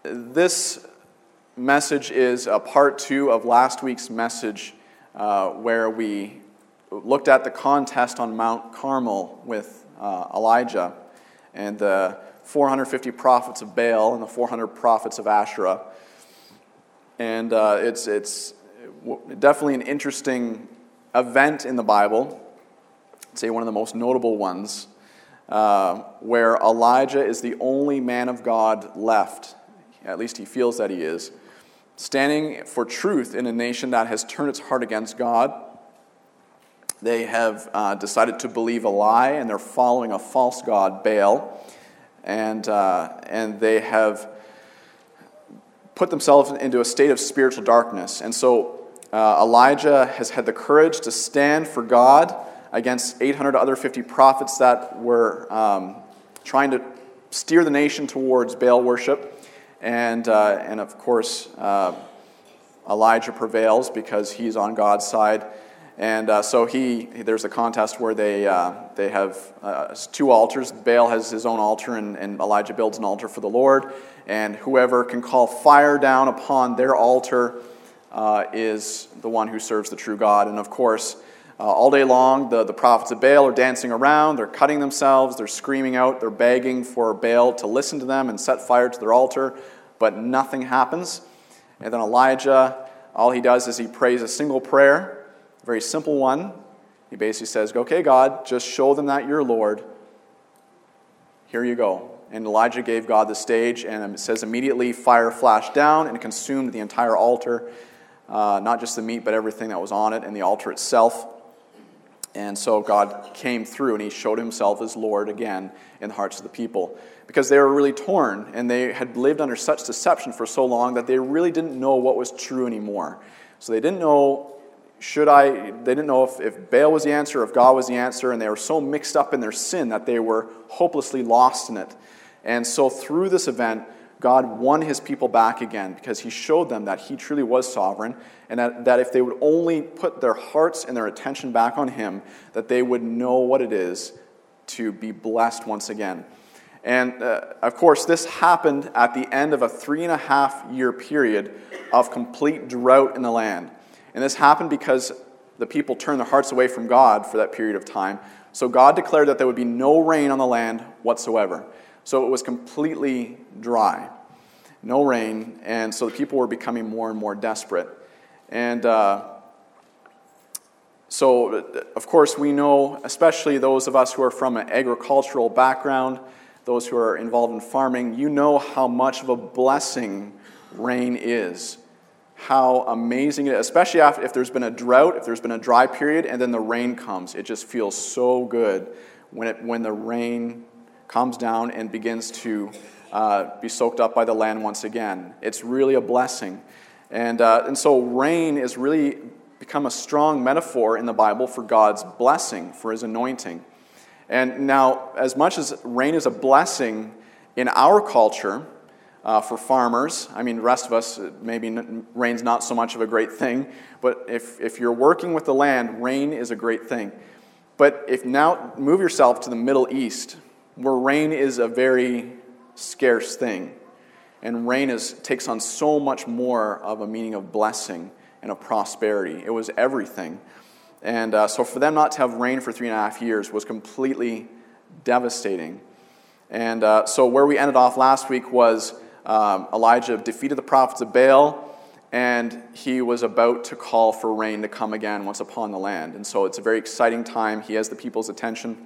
This message is a part 2 of last week's message where we looked at the contest on Mount Carmel with Elijah and the 450 prophets of Baal and the 400 prophets of Asherah. And it's definitely an interesting event in the Bible. I'd say one of the most notable ones, where Elijah is the only man of God left, at least he feels that he is, standing for truth in a nation that has turned its heart against God. They have decided to believe a lie, and they're following a false god, Baal, and they have put themselves into a state of spiritual darkness. And so Elijah has had the courage to stand for God against 800 other 50 prophets that were trying to steer the nation towards Baal worship. And of course, Elijah prevails because he's on God's side. And so there's a contest where they have 2 altars. Baal has his own altar, and Elijah builds an altar for the Lord. And whoever can call fire down upon their altar is the one who serves the true God. And of course, all day long, the prophets of Baal are dancing around, they're cutting themselves, they're screaming out, they're begging for Baal to listen to them and set fire to their altar, but nothing happens. And then Elijah, all he does is he prays a single prayer, a very simple one. He basically says, okay, God, just show them that you're Lord. Here you go. And Elijah gave God the stage, and it says immediately fire flashed down and consumed the entire altar, not just the meat, but everything that was on it and the altar itself. And so God came through, and he showed himself as Lord again in the hearts of the people, because they were really torn, and they had lived under such deception for so long that they really didn't know what was true anymore. So they didn't know, they didn't know if Baal was the answer, if God was the answer, and they were so mixed up in their sin that they were hopelessly lost in it. And so through this event, God won his people back again, because he showed them that he truly was sovereign, and that if they would only put their hearts and their attention back on him, that they would know what it is to be blessed once again. And of course, this happened at the end of a 3.5-year period of complete drought in the land. And this happened because the people turned their hearts away from God for that period of time. So God declared that there would be no rain on the land whatsoever. So it was completely dry, no rain, and so the people were becoming more and more desperate. And so, of course, we know, especially those of us who are from an agricultural background, those who are involved in farming, you know how much of a blessing rain is, how amazing it is, especially if there's been a drought, if there's been a dry period, and then the rain comes. It just feels so good when the rain comes down and begins to be soaked up by the land once again. It's really a blessing. And so rain has really become a strong metaphor in the Bible for God's blessing, for his anointing. And now, as much as rain is a blessing in our culture, for farmers, I mean, the rest of us, maybe rain's not so much of a great thing, but if you're working with the land, rain is a great thing. But if now move yourself to the Middle East, where rain is a very scarce thing, and rain takes on so much more of a meaning of blessing and of prosperity. It was everything. And so for them not to have rain for 3.5 years was completely devastating. And so where we ended off last week was Elijah defeated the prophets of Baal, and he was about to call for rain to come again once upon the land. And so it's a very exciting time. He has the people's attention.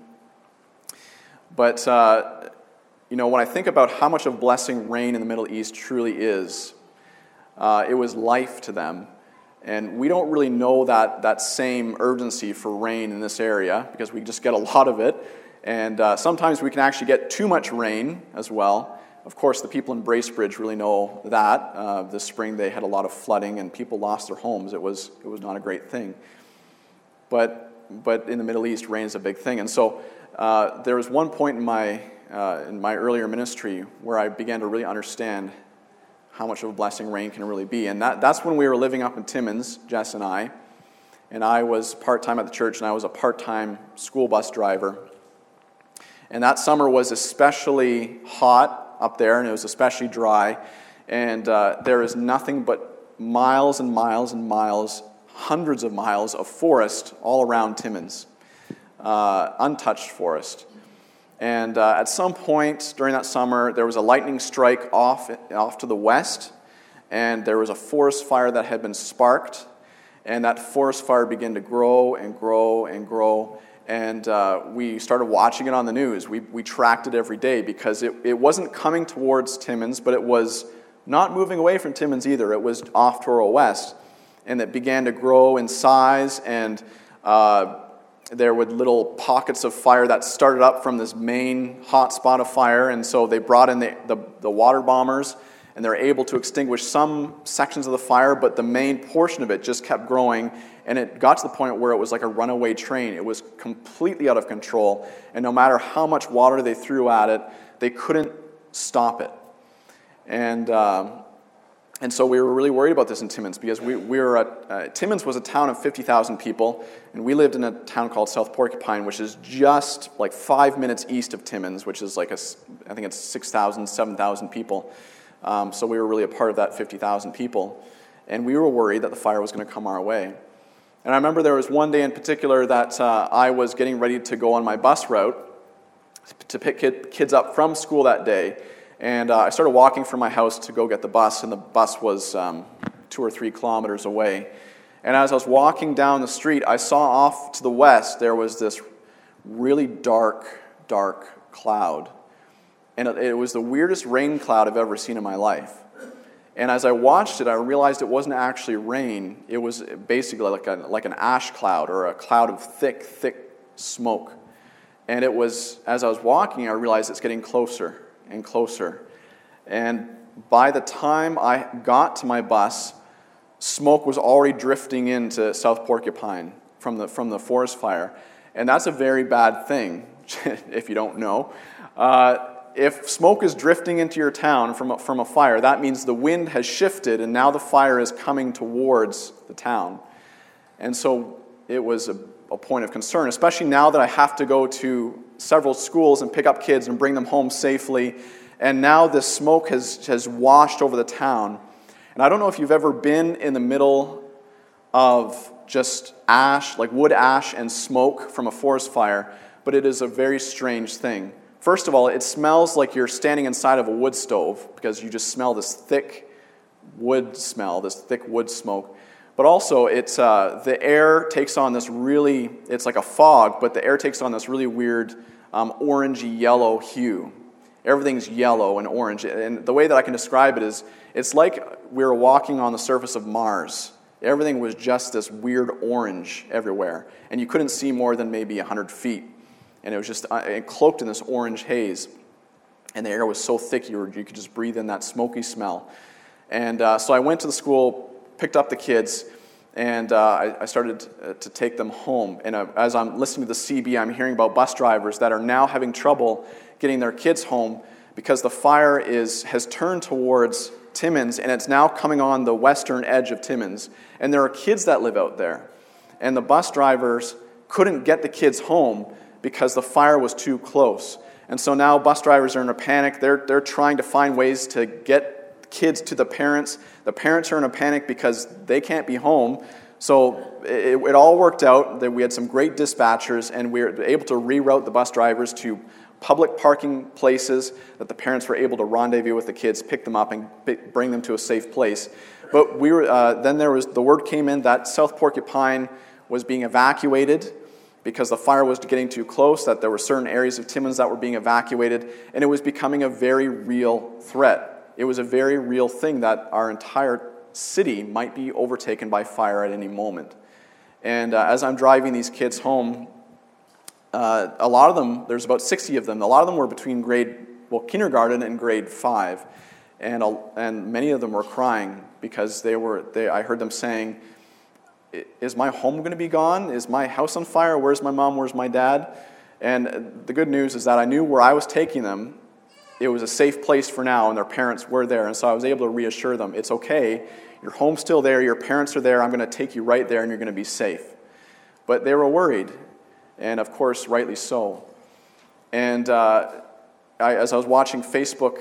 But, when I think about how much of blessing rain in the Middle East truly is, it was life to them. And we don't really know that same urgency for rain in this area, because we just get a lot of it. And sometimes we can actually get too much rain as well. Of course, the people in Bracebridge really know that. This spring they had a lot of flooding and people lost their homes. It was not a great thing. But in the Middle East, rain is a big thing. And so there was one point in my earlier ministry where I began to really understand how much of a blessing rain can really be. And that's when we were living up in Timmins, Jess and I was part-time at the church, and I was a part-time school bus driver. And that summer was especially hot up there, and it was especially dry. And there is nothing but miles and miles and miles, hundreds of miles of forest all around Timmins, untouched forest. And at some point during that summer, there was a lightning strike off to the west, and there was a forest fire that had been sparked, and that forest fire began to grow and grow and grow, and we started watching it on the news. We tracked it every day because it wasn't coming towards Timmins, but it was not moving away from Timmins either. It was off Toro West, and it began to grow in size, and there were little pockets of fire that started up from this main hot spot of fire, and so they brought in the water bombers, and they were able to extinguish some sections of the fire, but the main portion of it just kept growing, and it got to the point where it was like a runaway train. It was completely out of control, and no matter how much water they threw at it, they couldn't stop it. And so we were really worried about this in Timmins because Timmins was a town of 50,000 people, and we lived in a town called South Porcupine, which is just like 5 minutes east of Timmins, which is like I think it's 6,000, 7,000 people. So we were really a part of that 50,000 people, and we were worried that the fire was going to come our way. And I remember there was one day in particular that I was getting ready to go on my bus route to pick kids up from school that day. And I started walking from my house to go get the bus, and the bus was 2 or 3 kilometers away. And as I was walking down the street, I saw off to the west there was this really dark cloud. And it was the weirdest rain cloud I've ever seen in my life. And as I watched it, I realized it wasn't actually rain. It was basically like an ash cloud or a cloud of thick smoke. And it was, as I was walking, I realized it's getting closer and closer. And by the time I got to my bus, smoke was already drifting into South Porcupine from the forest fire. And that's a very bad thing, if you don't know. If smoke is drifting into your town from a fire, that means the wind has shifted and now the fire is coming towards the town. And so it was a point of concern, especially now that I have to go to several schools and pick up kids and bring them home safely. And now this smoke has washed over the town. And I don't know if you've ever been in the middle of just ash, like wood ash and smoke from a forest fire, but it is a very strange thing. First of all, it smells like you're standing inside of a wood stove because you just smell this thick wood smell, this thick wood smoke. But also, it's the air takes on this really, it's like a fog, but the air takes on this really weird orangey yellow hue. Everything's yellow and orange. And the way that I can describe it is, it's like we were walking on the surface of Mars. Everything was just this weird orange everywhere. And you couldn't see more than maybe 100 feet. And it was just cloaked in this orange haze. And the air was so thick you could just breathe in that smoky smell. And so I went to the school, picked up the kids, and I started to take them home. And as I'm listening to the CB, I'm hearing about bus drivers that are now having trouble getting their kids home because the fire has turned towards Timmins, and it's now coming on the western edge of Timmins. And there are kids that live out there. And the bus drivers couldn't get the kids home because the fire was too close. And so now bus drivers are in a panic. They're trying to find ways to get kids to the parents. The parents are in a panic because they can't be home. So it all worked out. That we had some great dispatchers, and we were able to reroute the bus drivers to public parking places that the parents were able to rendezvous with the kids, pick them up, and bring them to a safe place. But then the word came in that South Porcupine was being evacuated because the fire was getting too close, that there were certain areas of Timmins that were being evacuated, and it was becoming a very real threat. It was a very real thing that our entire city might be overtaken by fire at any moment. And as I'm driving these kids home, a lot of them, there's about 60 of them, a lot of them were between kindergarten and grade 5, and many of them were crying because I heard them saying, "Is my home going to be gone? Is my house on fire? Where's my mom? Where's my dad?" And the good news is that I knew where I was taking them, it was a safe place for now, and their parents were there. And so I was able to reassure them, it's okay, your home's still there, your parents are there, I'm going to take you right there, and you're going to be safe. But they were worried, and of course, rightly so. And as I was watching Facebook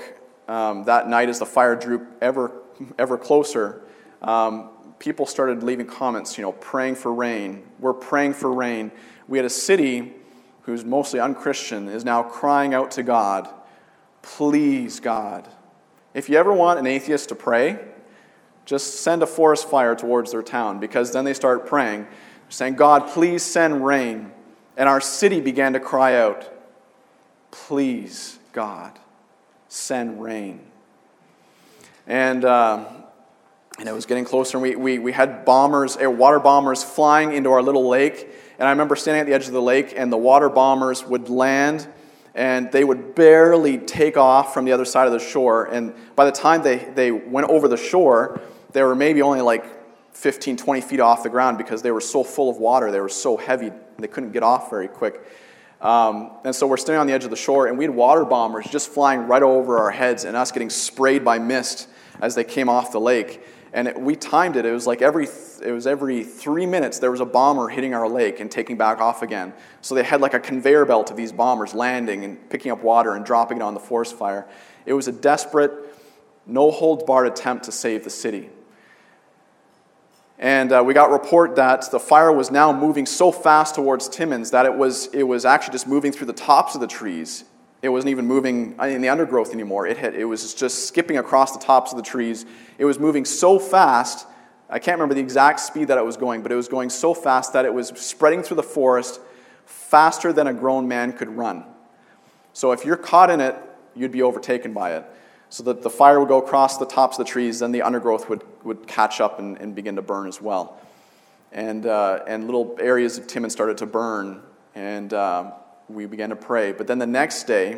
that night, as the fire drew ever closer, people started leaving comments, praying for rain. We're praying for rain. We had a city who's mostly unchristian is now crying out to God, please, God. If you ever want an atheist to pray, just send a forest fire towards their town, because then they start praying, saying, God, please send rain. And our city began to cry out, please, God, send rain. And it was getting closer, and we had water bombers flying into our little lake. And I remember standing at the edge of the lake, and the water bombers would land, and they would barely take off from the other side of the shore. And by the time they went over the shore, they were maybe only like 15, 20 feet off the ground, because they were so full of water. They were so heavy, they couldn't get off very quick. And so we're standing on the edge of the shore, and we had water bombers just flying right over our heads, and us getting sprayed by mist as they came off the lake. And we timed it. It was every 3 minutes there was a bomber hitting our lake and taking back off again. So they had like a conveyor belt of these bombers landing and picking up water and dropping it on the forest fire. It was a desperate, no-holds-barred attempt to save the city. And we got report that the fire was now moving so fast towards Timmins that it was actually just moving through the tops of the trees. It wasn't even moving in the undergrowth anymore. It was just skipping across the tops of the trees. It was moving so fast, I can't remember the exact speed that it was going, but it was going so fast that it was spreading through the forest faster than a grown man could run. So if you're caught in it, you'd be overtaken by it. So that the fire would go across the tops of the trees, then the undergrowth would catch up and begin to burn as well. And little areas of Timmins started to burn, and we began to pray. But then the next day,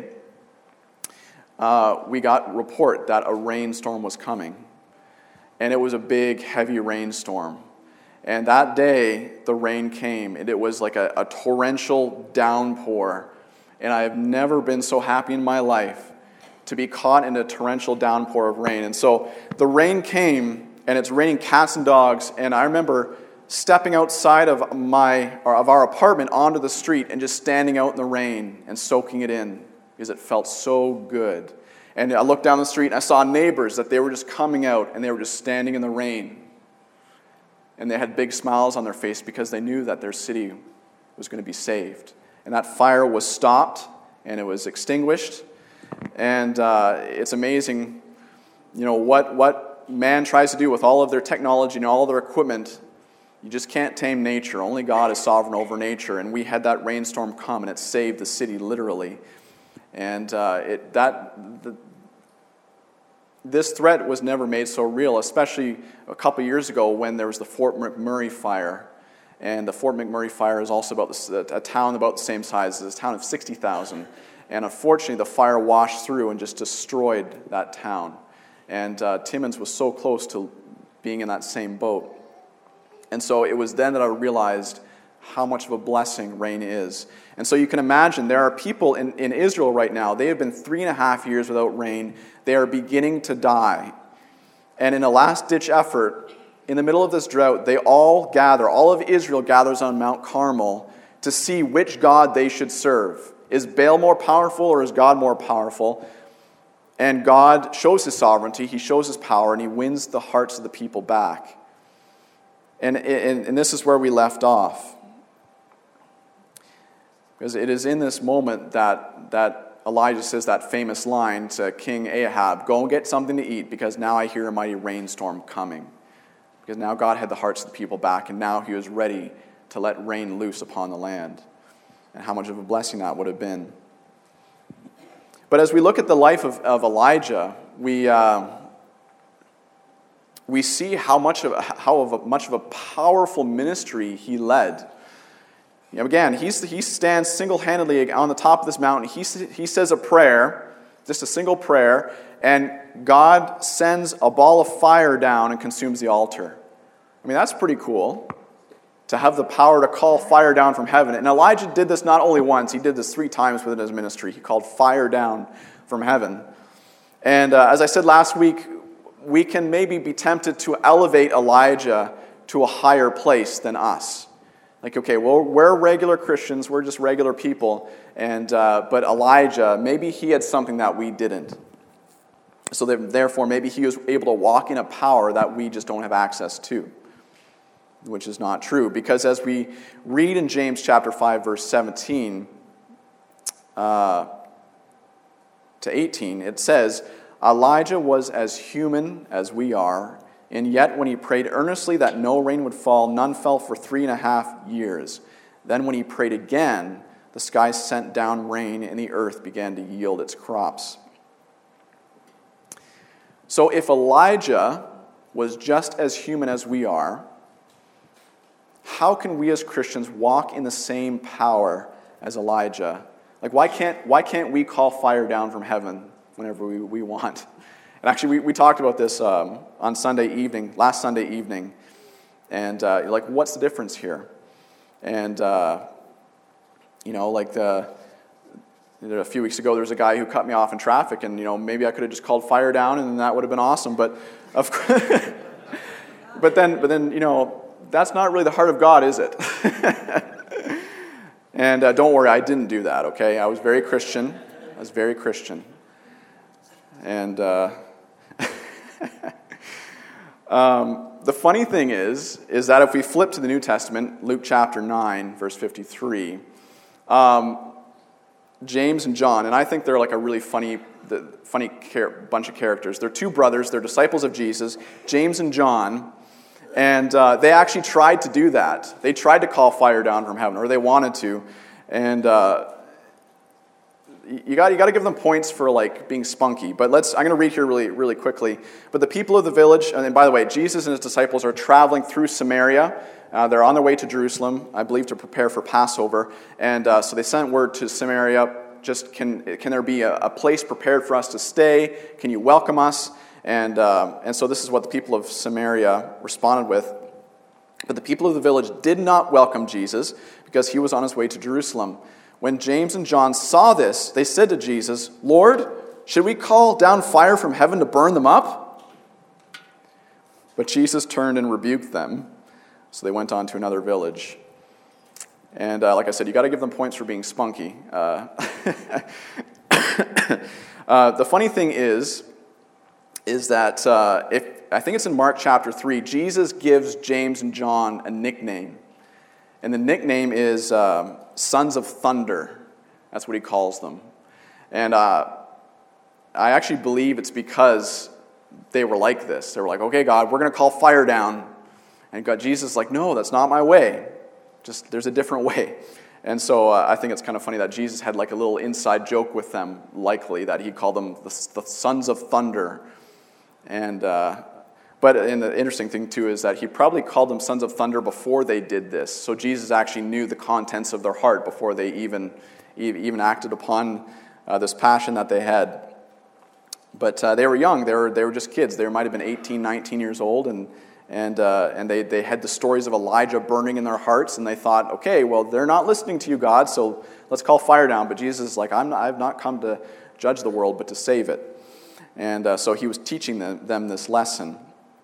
we got report that a rainstorm was coming. And it was a big, heavy rainstorm. And that day, the rain came, and it was like a torrential downpour. And I have never been so happy in my life to be caught in a torrential downpour of rain. And so the rain came, and it's raining cats and dogs. And I remember stepping outside of our apartment onto the street and just standing out in the rain and soaking it in, because it felt so good. And I looked down the street and I saw neighbors that they were just coming out and they were just standing in the rain. And they had big smiles on their face because they knew that their city was going to be saved. And that fire was stopped and it was extinguished. And it's amazing, what man tries to do with all of their technology and all of their equipment. You just can't tame nature. Only God is sovereign over nature. And we had that rainstorm come, and it saved the city literally. And this threat was never made so real, especially a couple years ago when there was the Fort McMurray fire. And the Fort McMurray fire is also about a town about the same size as a town of 60,000. And unfortunately, the fire washed through and just destroyed that town. And Timmins was so close to being in that same boat. And so it was then that I realized how much of a blessing rain is. And so you can imagine there are people in Israel right now. They have been 3.5 years without rain. They are beginning to die. And in a last-ditch effort, in the middle of this drought, all of Israel gathers on Mount Carmel to see which God they should serve. Is Baal more powerful or is God more powerful? And God shows his sovereignty, he shows his power, and he wins the hearts of the people back. And this is where we left off. Because it is in this moment that Elijah says that famous line to King Ahab, go and get something to eat, because now I hear a mighty rainstorm coming. Because now God had the hearts of the people back, and now he was ready to let rain loose upon the land. And how much of a blessing that would have been. But as we look at the life of Elijah, we see how much of a powerful ministry he led. Again, he stands single-handedly on the top of this mountain. He says a prayer, just a single prayer, and God sends a ball of fire down and consumes the altar. I mean, that's pretty cool, to have the power to call fire down from heaven. And Elijah did this not only once, he did this 3 times within his ministry. He called fire down from heaven. And as I said last week, we can maybe be tempted to elevate Elijah to a higher place than us. Like, okay, well, we're regular Christians, we're just regular people, but Elijah, maybe he had something that we didn't. So that, therefore, maybe he was able to walk in a power that we just don't have access to, which is not true. Because as we read in James chapter 5, verse 17 to 18, it says, Elijah was as human as we are, and yet when he prayed earnestly that no rain would fall, none fell for 3.5 years. Then when he prayed again, the sky sent down rain, and the earth began to yield its crops. So if Elijah was just as human as we are, how can we as Christians walk in the same power as Elijah? Like, why can't we call fire down from heaven whenever we want? And actually, we talked about this on last Sunday evening, and you're like, what's the difference here? And a few weeks ago, there was a guy who cut me off in traffic, and maybe I could have just called fire down, and that would have been awesome. But of course, but then that's not really the heart of God, is it? And don't worry, I didn't do that. Okay, I was very Christian. And the funny thing is that if we flip to the New Testament, Luke chapter 9, verse 53. James and John, and I think they're like a really funny bunch of characters. They're two brothers. They're disciples of Jesus, James and John, and they actually tried to do that. They tried to call fire down from heaven, or they wanted to, and you got to give them points for like being spunky. But I'm going to read here really really quickly. But the people of the village, and by the way, Jesus and his disciples are traveling through Samaria. They're on their way to Jerusalem, I believe, to prepare for Passover. And so they sent word to Samaria, just can there be a place prepared for us to stay? Can you welcome us? And so this is what the people of Samaria responded with. But the people of the village did not welcome Jesus because he was on his way to Jerusalem. When James and John saw this, they said to Jesus, Lord, should we call down fire from heaven to burn them up? But Jesus turned and rebuked them. So they went on to another village. And like I said, you got to give them points for being spunky. The funny thing is that I think it's in Mark chapter 3, Jesus gives James and John a nickname. And the nickname is Sons of Thunder. That's what he calls them. And I actually believe it's because they were like this. They were like, okay, God, we're going to call fire down. And Jesus is like, no, that's not my way. Just there's a different way. And so I think it's kind of funny that Jesus had like a little inside joke with them, likely, that he called them the Sons of Thunder. And but the interesting thing, too, is that he probably called them Sons of Thunder before they did this. So Jesus actually knew the contents of their heart before they even acted upon this passion that they had. But they were young. They were just kids. They might have been 18, 19 years old, and they had the stories of Elijah burning in their hearts, and they thought, okay, well, they're not listening to you, God, so let's call fire down. But Jesus is like, I've not come to judge the world, but to save it. And so he was teaching them this lesson.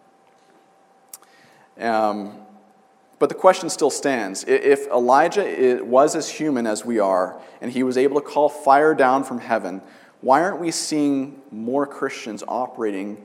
But the question still stands. If Elijah was as human as we are, and he was able to call fire down from heaven, why aren't we seeing more Christians operating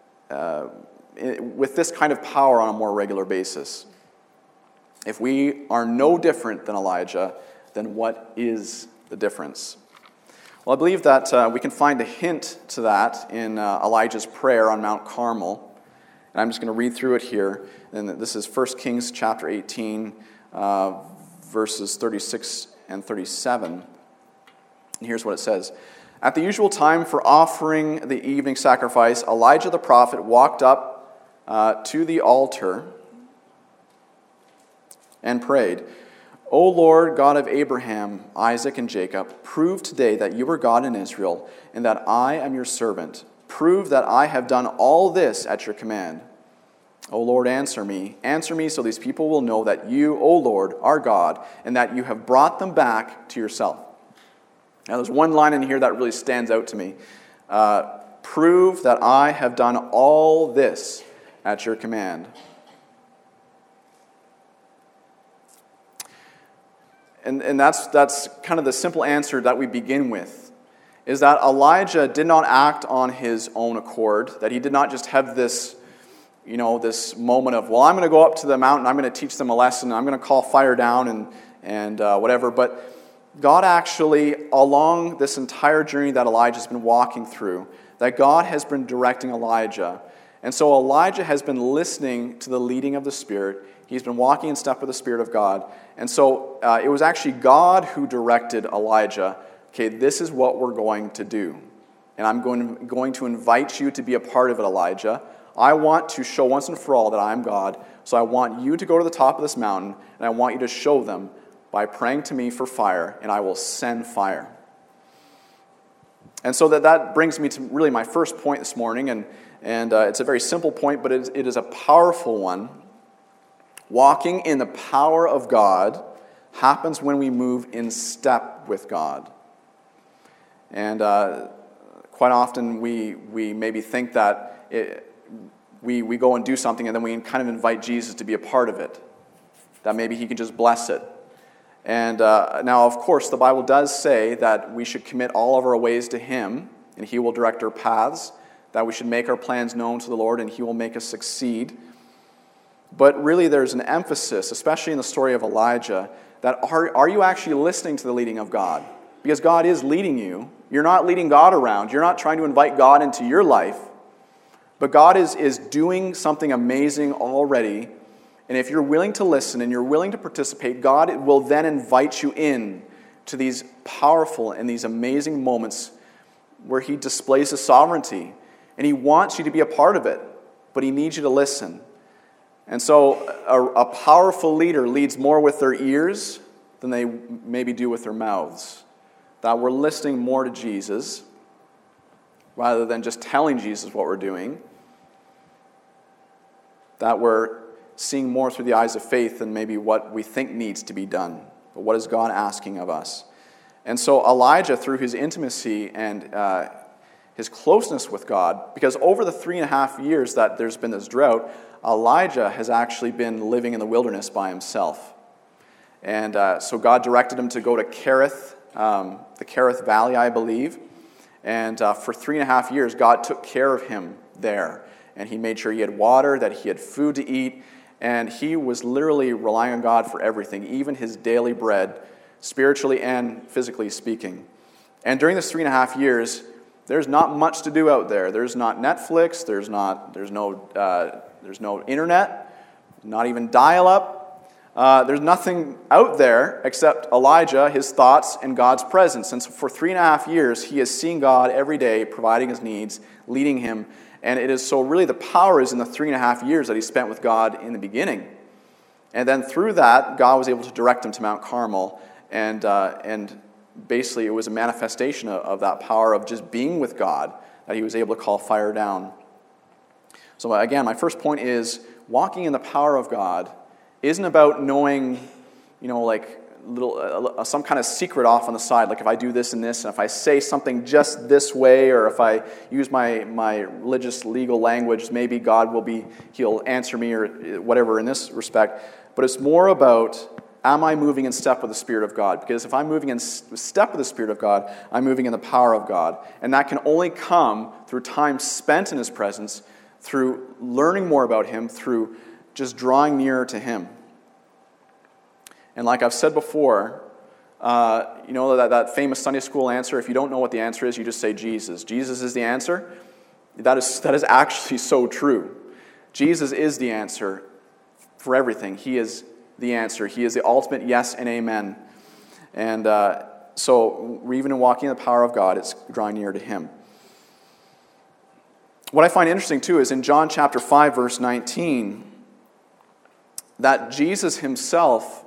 with this kind of power on a more regular basis? If we are no different than Elijah, then what is the difference? Well, I believe that we can find a hint to that in Elijah's prayer on Mount Carmel. And I'm just going to read through it here. And this is 1 Kings chapter 18, verses 36 and 37. And here's what it says. At the usual time for offering the evening sacrifice, Elijah the prophet walked up to the altar and prayed, O Lord, God of Abraham, Isaac, and Jacob, prove today that you are God in Israel, and that I am your servant. Prove that I have done all this at your command. O Lord, answer me so these people will know that you, O Lord, are God, and that you have brought them back to yourself. Now there's one line in here that really stands out to me. Prove that I have done all this at your command. And that's kind of the simple answer that we begin with. is that Elijah did not act on his own accord, that he did not just have this, this moment of, well, I'm going to go up to the mountain, I'm going to teach them a lesson, I'm going to call fire down and whatever. But God actually, along this entire journey that Elijah's been walking through, that God has been directing Elijah. And so Elijah has been listening to the leading of the Spirit. He's been walking in step with the Spirit of God. And so it was actually God who directed Elijah, okay, this is what we're going to do. And I'm going to invite you to be a part of it, Elijah. I want to show once and for all that I am God. So I want you to go to the top of this mountain, and I want you to show them by praying to me for fire, and I will send fire. And so that brings me to really my first point this morning, and it's a very simple point, but it is a powerful one. Walking in the power of God happens when we move in step with God. And quite often we maybe think that we go and do something and then we kind of invite Jesus to be a part of it, that maybe he can just bless it. And now, of course, the Bible does say that we should commit all of our ways to him, and he will direct our paths, that we should make our plans known to the Lord, and he will make us succeed. But really, there's an emphasis, especially in the story of Elijah, that are you actually listening to the leading of God? Because God is leading you. You're not leading God around. You're not trying to invite God into your life. But God is doing something amazing already. And if you're willing to listen and you're willing to participate, God will then invite you in to these powerful and these amazing moments where he displays his sovereignty. And he wants you to be a part of it, but he needs you to listen. And so a powerful leader leads more with their ears than they maybe do with their mouths. That we're listening more to Jesus rather than just telling Jesus what we're doing. That we're seeing more through the eyes of faith than maybe what we think needs to be done. But what is God asking of us? And so Elijah, through his intimacy and his closeness with God, because over the 3.5 years that there's been this drought, Elijah has actually been living in the wilderness by himself. And so God directed him to go to Kerith, the Kerith Valley, I believe. And for 3.5 years, God took care of him there. And he made sure he had water, that he had food to eat. And he was literally relying on God for everything, even his daily bread, spiritually and physically speaking. And during this 3.5 years, there's not much to do out there. There's not Netflix. There's no internet, not even dial-up. There's nothing out there except Elijah, his thoughts, and God's presence. And so for 3.5 years, he has seen God every day, providing his needs, leading him. And it is so really the power is in the 3.5 years that he spent with God in the beginning. And then through that, God was able to direct him to Mount Carmel. And basically it was a manifestation of that power of just being with God that he was able to call fire down. So again, my first point is walking in the power of God isn't about knowing, some kind of secret off on the side, like if I do this and this, and if I say something just this way, or if I use my religious legal language, maybe he'll answer me or whatever in this respect. But it's more about, am I moving in step with the Spirit of God? Because if I'm moving in step with the Spirit of God, I'm moving in the power of God. And that can only come through time spent in his presence, through learning more about him, through just drawing nearer to him. And like I've said before, that famous Sunday school answer, if you don't know what the answer is, you just say Jesus. Jesus is the answer. That is actually so true. Jesus is the answer for everything. He is the answer. He is the ultimate yes and amen. And so even in walking in the power of God, it's drawing near to him. What I find interesting, too, is in John chapter 5, verse 19, that Jesus himself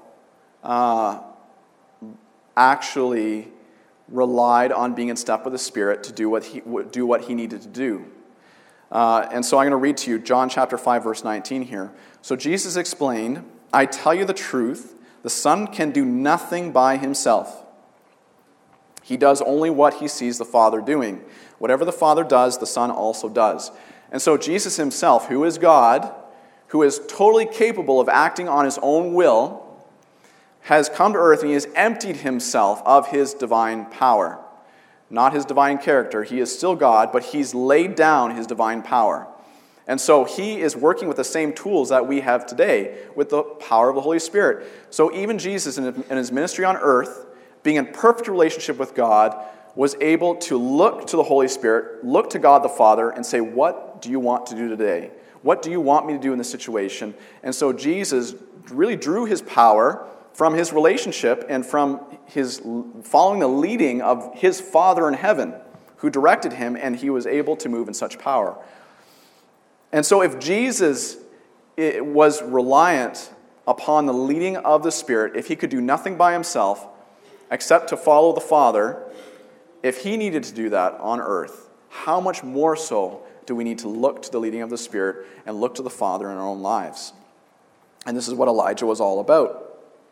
actually relied on being in step with the Spirit to do what he needed to do. And so I'm going to read to you John chapter 5, verse 19 here. So Jesus explained, I tell you the truth, the Son can do nothing by himself. He does only what he sees the Father doing. Whatever the Father does, the Son also does. And so Jesus himself, who is God, who is totally capable of acting on his own will, has come to earth and he has emptied himself of his divine power. not his divine character. He is still God, but he's laid down his divine power. And so he is working with the same tools that we have today with the power of the Holy Spirit. So even Jesus in his ministry on earth, being in perfect relationship with God, was able to look to the Holy Spirit, look to God the Father, and say, what do you want to do today? What do you want me to do in this situation? And so Jesus really drew his power from his relationship and from his following the leading of his Father in heaven, who directed him, and he was able to move in such power. And so if Jesus was reliant upon the leading of the Spirit, if he could do nothing by himself except to follow the Father, if he needed to do that on earth, how much more so do we need to look to the leading of the Spirit and look to the Father in our own lives? And this is what Elijah was all about.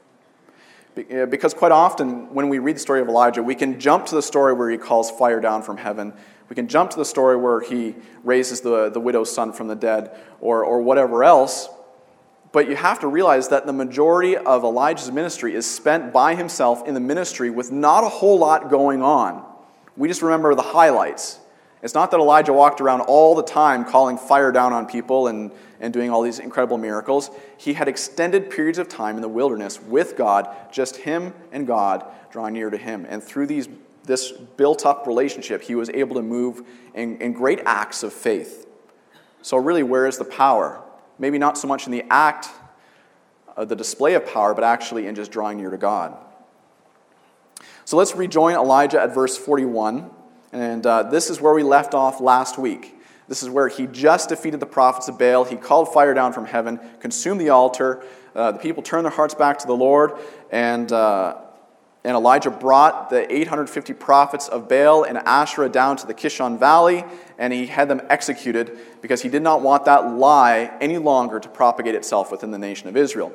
Because quite often, when we read the story of Elijah, we can jump to the story where he calls fire down from heaven. We can jump to the story where he raises the widow's son from the dead, or whatever else. But you have to realize that the majority of Elijah's ministry is spent by himself in the ministry with not a whole lot going on. We just remember the highlights. It's not that Elijah walked around all the time calling fire down on people and doing all these incredible miracles. He had extended periods of time in the wilderness with God, just him and God drawing near to him. And through this built-up relationship, he was able to move in great acts of faith. So really, where is the power? Maybe not so much in the act, the display of power, but actually in just drawing near to God. So let's rejoin Elijah at verse 41. And this is where we left off last week. This is where he just defeated the prophets of Baal. He called fire down from heaven, consumed the altar. The people turned their hearts back to the Lord. And Elijah brought the 850 prophets of Baal and Asherah down to the Kishon Valley, and he had them executed because he did not want that lie any longer to propagate itself within the nation of Israel.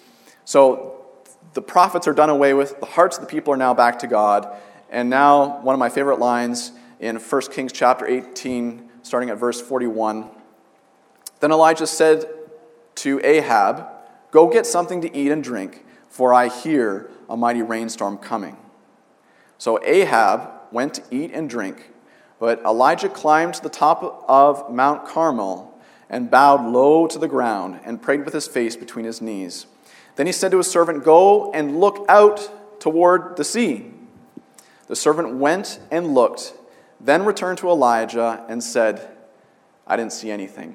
So the prophets are done away with. The hearts of the people are now back to God. And now, one of my favorite lines in 1 Kings chapter 18, starting at verse 41. Then Elijah said to Ahab, "Go get something to eat and drink, for I hear a mighty rainstorm coming." So Ahab went to eat and drink, but Elijah climbed to the top of Mount Carmel and bowed low to the ground and prayed with his face between his knees. Then he said to his servant, "Go and look out toward the sea." The servant went and looked, then returned to Elijah and said, "I didn't see anything."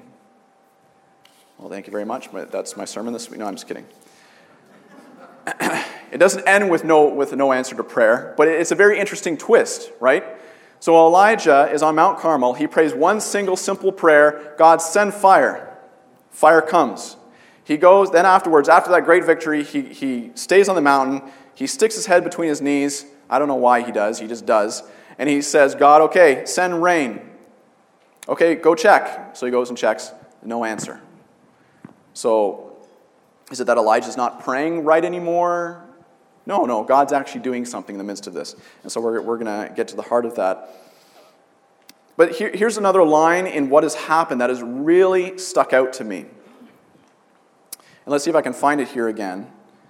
Well, thank you very much. That's my sermon this week. No, I'm just kidding. It doesn't end with no answer to prayer, but it's a very interesting twist, right? So Elijah is on Mount Carmel. He prays one single simple prayer: God, send fire. Fire comes. He goes, then afterwards, after that great victory, he stays on the mountain. He sticks his head between his knees. I don't know why he does. He just does. And he says, "God, okay, send rain. Okay, go check." So he goes and checks. No answer. So is it that Elijah's not praying right anymore? No. God's actually doing something in the midst of this. And so we're going to get to the heart of that. But here's another line in what has happened that has really stuck out to me. And let's see if I can find it here again.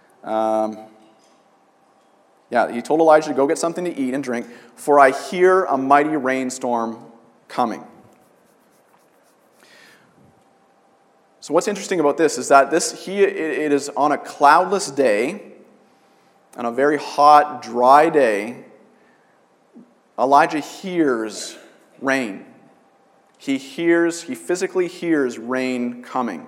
He told Elijah to go get something to eat and drink, for I hear a mighty rainstorm coming. So what's interesting about this is that it is on a cloudless day, on a very hot, dry day. Elijah hears rain. He physically hears rain coming.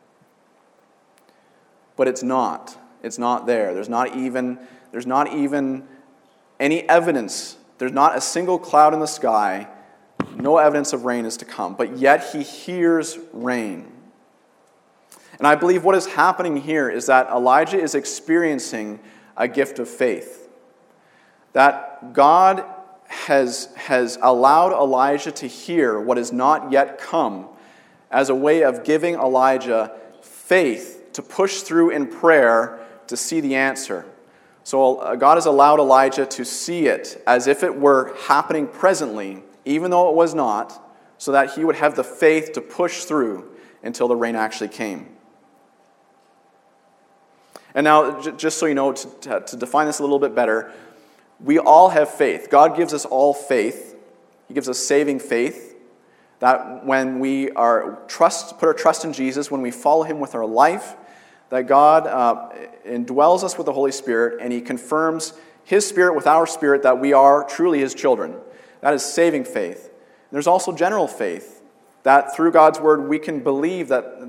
But it's not there. There's not even any evidence. There's not a single cloud in the sky. No evidence of rain is to come. But yet he hears rain. And I believe what is happening here is that Elijah is experiencing a gift of faith. That God has allowed Elijah to hear what has not yet come as a way of giving Elijah faith to push through in prayer to see the answer. So God has allowed Elijah to see it as if it were happening presently, even though it was not, so that he would have the faith to push through until the rain actually came. And now, just so you know, to define this a little bit better, We all have faith. God gives us all faith. He gives us saving faith. That when we put our trust in Jesus, when we follow him with our life, that God indwells us with the Holy Spirit, and he confirms his Spirit with our spirit that we are truly his children. That is saving faith. There's also general faith, that through God's word we can believe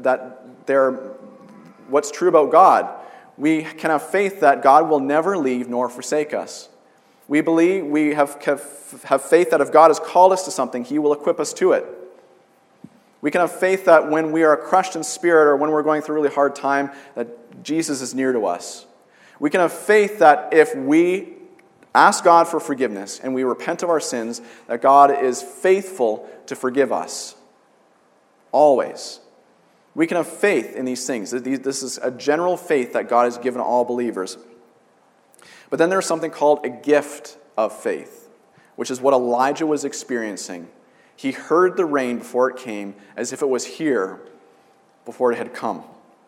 what's true about God. We can have faith that God will never leave nor forsake us. We have faith that if God has called us to something, he will equip us to it. We can have faith that when we are crushed in spirit or when we're going through a really hard time, that Jesus is near to us. We can have faith that if we ask God for forgiveness and we repent of our sins, that God is faithful to forgive us. Always. We can have faith in these things. This is a general faith that God has given all believers. But then there's something called a gift of faith, which is what Elijah was experiencing. He heard the rain before it came, as if it was here before it had come.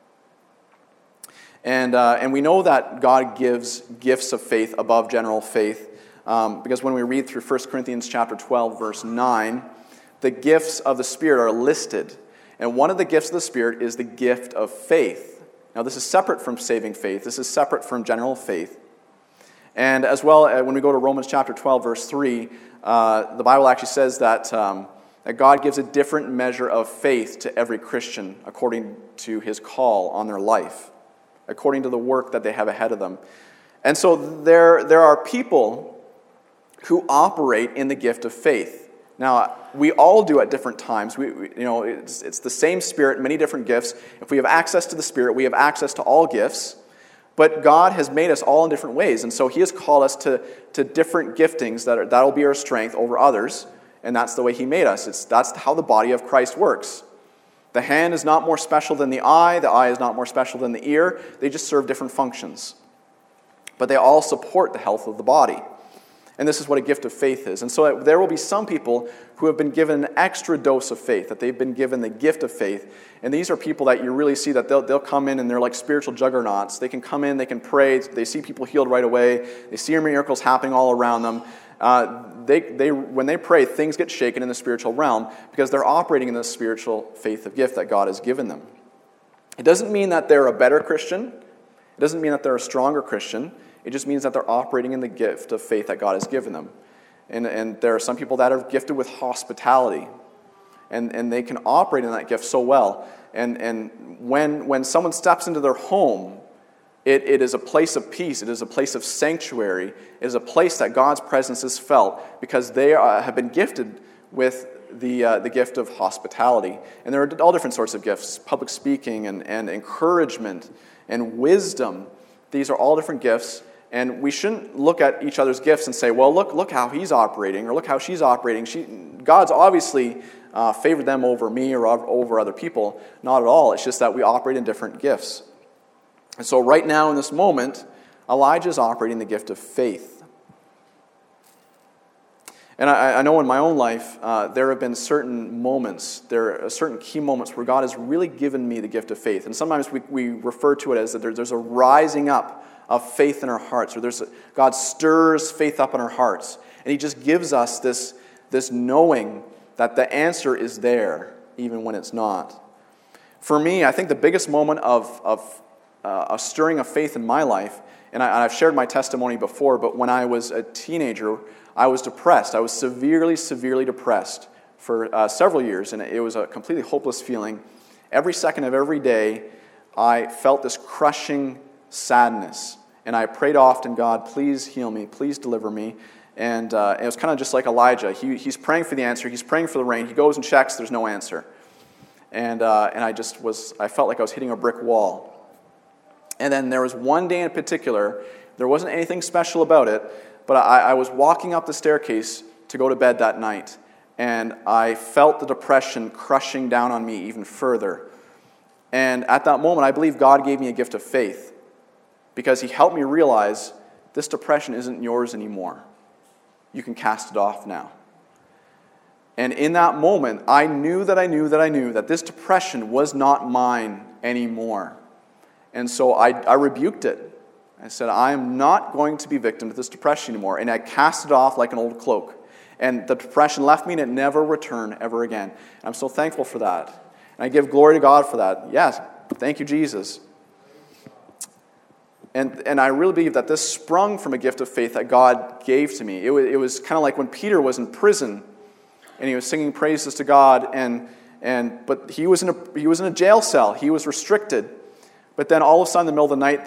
And we know that God gives gifts of faith above general faith, because when we read through 1 Corinthians chapter 12, verse 9, the gifts of the Spirit are listed. And one of the gifts of the Spirit is the gift of faith. Now, this is separate from saving faith. This is separate from general faith. And as well, when we go to Romans chapter 12, verse 3, the Bible actually says that God gives a different measure of faith to every Christian according to his call on their life, according to the work that they have ahead of them. And so there are people who operate in the gift of faith. Now, we all do at different times. It's the same Spirit, many different gifts. If we have access to the Spirit, we have access to all gifts. But God has made us all in different ways. And so he has called us to different giftings that'll be our strength over others. And that's the way he made us. That's how the body of Christ works. The hand is not more special than the eye. The eye is not more special than the ear. They just serve different functions. But they all support the health of the body. And this is what a gift of faith is. And so there will be some people who have been given an extra dose of faith, that they've been given the gift of faith. And these are people that you really see that they'll come in and they're like spiritual juggernauts. They can come in, they can pray, they see people healed right away, they see miracles happening all around them. When they pray, things get shaken in the spiritual realm because they're operating in the spiritual faith of gift that God has given them. It doesn't mean that they're a better Christian. It doesn't mean that they're a stronger Christian. It just means that they're operating in the gift of faith that God has given them. And there are some people that are gifted with hospitality. And they can operate in that gift so well. And when someone steps into their home, it is a place of peace. It is a place of sanctuary. It is a place that God's presence is felt because they have been gifted with the gift of hospitality. And there are all different sorts of gifts, public speaking and encouragement and wisdom. These are all different gifts. And we shouldn't look at each other's gifts and say, well, look how he's operating, or look how she's operating. God's obviously favored them over me or over other people. Not at all. It's just that we operate in different gifts. And so right now in this moment, Elijah is operating the gift of faith. And I know in my own life, there have been certain moments, there are certain key moments where God has really given me the gift of faith. And sometimes we refer to it as that there's a rising up of faith in our hearts, or God stirs faith up in our hearts. And he just gives us this knowing that the answer is there, even when it's not. For me, I think the biggest moment of a stirring of faith in my life, and I've shared my testimony before, but when I was a teenager, I was depressed. I was severely, severely depressed for several years, and it was a completely hopeless feeling. Every second of every day, I felt this crushing sadness, and I prayed often, God, please heal me, please deliver me. And it was kind of just like Elijah. He's praying for the answer. He's praying for the rain. He goes and checks. There's no answer. And I felt like I was hitting a brick wall. And then there was one day in particular, there wasn't anything special about it, but I was walking up the staircase to go to bed that night, and I felt the depression crushing down on me even further. And at that moment, I believe God gave me a gift of faith, because he helped me realize this depression isn't yours anymore. You can cast it off now. And in that moment, I knew that this depression was not mine anymore. And so I rebuked it. I said, I am not going to be victim to this depression anymore. And I cast it off like an old cloak. And the depression left me, and it never returned ever again. And I'm so thankful for that. And I give glory to God for that. Yes, thank you, Jesus. And I really believe that this sprung from a gift of faith that God gave to me. It was kind of like when Peter was in prison, and he was singing praises to God, but he was in a jail cell. He was restricted. But then all of a sudden, in the middle of the night,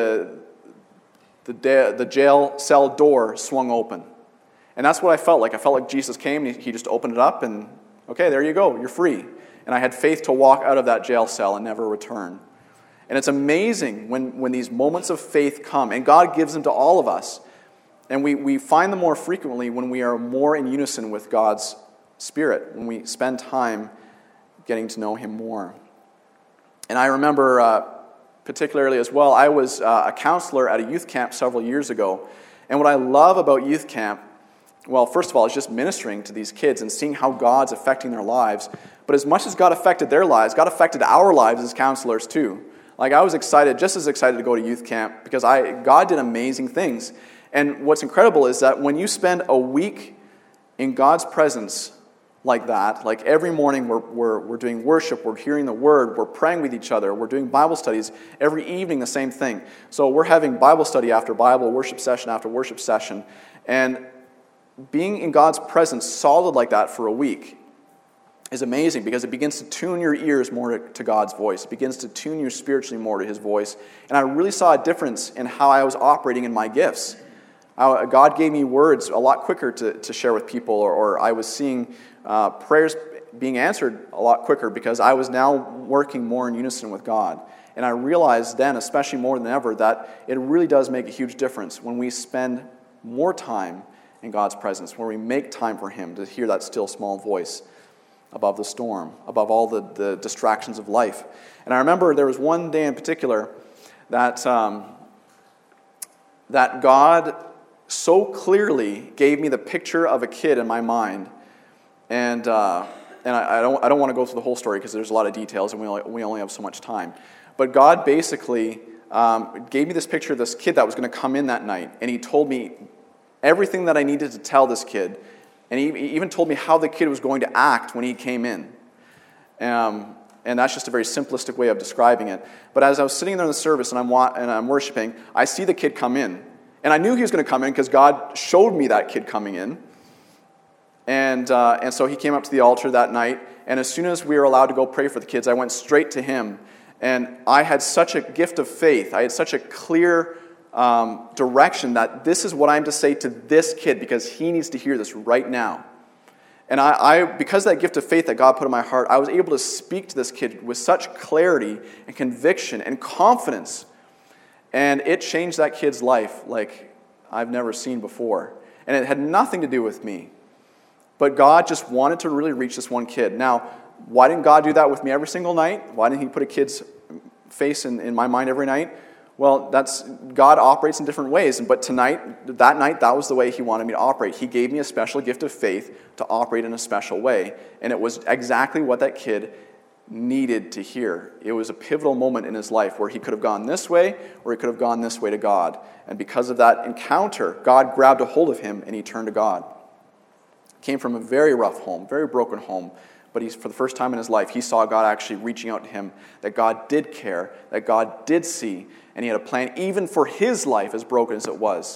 the jail cell door swung open. And that's what I felt like. I felt like Jesus came, and he just opened it up, and okay, there you go, you're free. And I had faith to walk out of that jail cell and never return. And it's amazing when these moments of faith come, and God gives them to all of us. And we find them more frequently when we are more in unison with God's Spirit, when we spend time getting to know Him more. And I remember particularly as well, I was a counselor at a youth camp several years ago. And what I love about youth camp, well, first of all, is just ministering to these kids and seeing how God's affecting their lives. But as much as God affected their lives, God affected our lives as counselors too. Like, I was excited, just as excited to go to youth camp, because God did amazing things. And what's incredible is that when you spend a week in God's presence like that, like every morning we're doing worship, we're hearing the Word, we're praying with each other, we're doing Bible studies, every evening the same thing. So we're having Bible study after Bible, worship session after worship session, and being in God's presence solid like that for a week is amazing, because it begins to tune your ears more to God's voice. It begins to tune you spiritually more to His voice. And I really saw a difference in how I was operating in my gifts. God gave me words a lot quicker to share with people, or I was seeing prayers being answered a lot quicker because I was now working more in unison with God. And I realized then, especially more than ever, that it really does make a huge difference when we spend more time in God's presence, where we make time for Him to hear that still small voice above the storm, above all the distractions of life. And I remember there was one day in particular that God so clearly gave me the picture of a kid in my mind. And I don't want to go through the whole story because there's a lot of details and we only have so much time. But God basically gave me this picture of this kid that was going to come in that night. And He told me everything that I needed to tell this kid. And He even told me how the kid was going to act when he came in. And that's just a very simplistic way of describing it. But as I was sitting there in the service and I'm worshiping, I see the kid come in. And I knew he was going to come in because God showed me that kid coming in. And so he came up to the altar that night. And as soon as we were allowed to go pray for the kids, I went straight to him. And I had such a gift of faith. I had such a clear direction that this is what I'm to say to this kid because he needs to hear this right now. And I because of that gift of faith that God put in my heart, I was able to speak to this kid with such clarity and conviction and confidence. And it changed that kid's life like I've never seen before. And it had nothing to do with me. But God just wanted to really reach this one kid. Now, why didn't God do that with me every single night? Why didn't He put a kid's face in my mind every night? Well, God operates in different ways. But that night, that was the way He wanted me to operate. He gave me a special gift of faith to operate in a special way. And it was exactly what that kid needed to hear. It was a pivotal moment in his life where he could have gone this way or he could have gone this way to God. And because of that encounter, God grabbed a hold of him and he turned to God. Came from a very rough home, very broken home, but for the first time in his life, he saw God actually reaching out to him, that God did care, that God did see, and He had a plan even for his life, as broken as it was.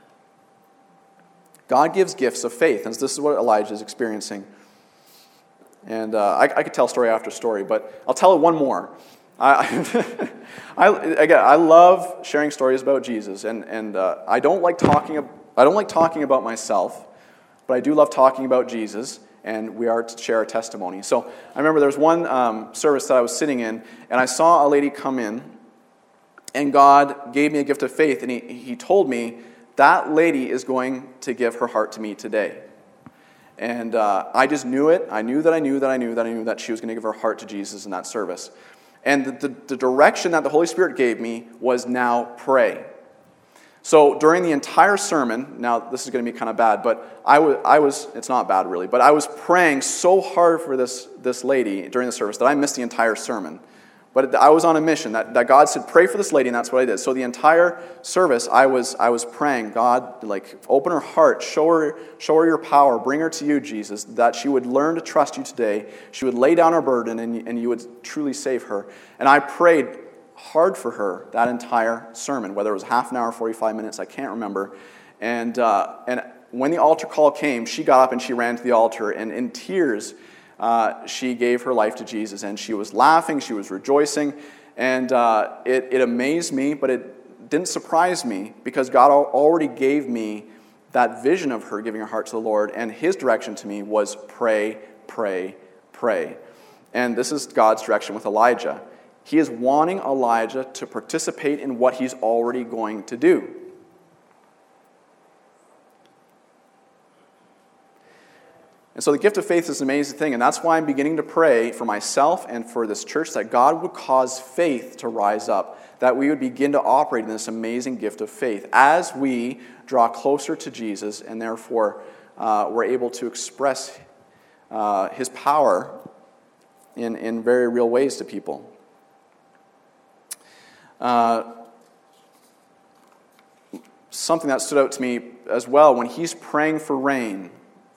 God gives gifts of faith, and this is what Elijah is experiencing. And I could tell story after story, but I'll tell it one more. I love sharing stories about Jesus, and I don't like talking about myself, but I do love talking about Jesus, and we are to share our testimony. So I remember there was one service that I was sitting in, and I saw a lady come in, and God gave me a gift of faith, and He told me that lady is going to give her heart to me today. And I just knew it. I knew that she was going to give her heart to Jesus in that service. And the direction that the Holy Spirit gave me was now pray. So during the entire sermon, now this is going to be kind of bad, but I was it's not bad really, but I was praying so hard for this lady during the service that I missed the entire sermon. But I was on a mission that God said, pray for this lady, and that's what I did. So the entire service, I was praying, God, like, open her heart, show her your power, bring her to you, Jesus, that she would learn to trust you today. She would lay down her burden, and you would truly save her. And I prayed hard for her that entire sermon, whether it was half an hour, 45 minutes, I can't remember. And when the altar call came, she got up and she ran to the altar, and in tears, she gave her life to Jesus, and she was laughing, she was rejoicing, and it amazed me, but it didn't surprise me, because God already gave me that vision of her giving her heart to the Lord, and his direction to me was pray, pray, pray. And this is God's direction with Elijah. He is wanting Elijah to participate in what he's already going to do. And so the gift of faith is an amazing thing, and that's why I'm beginning to pray for myself and for this church that God would cause faith to rise up, that we would begin to operate in this amazing gift of faith as we draw closer to Jesus, and therefore we're able to express his power in very real ways to people. Something that stood out to me as well, when he's praying for rain,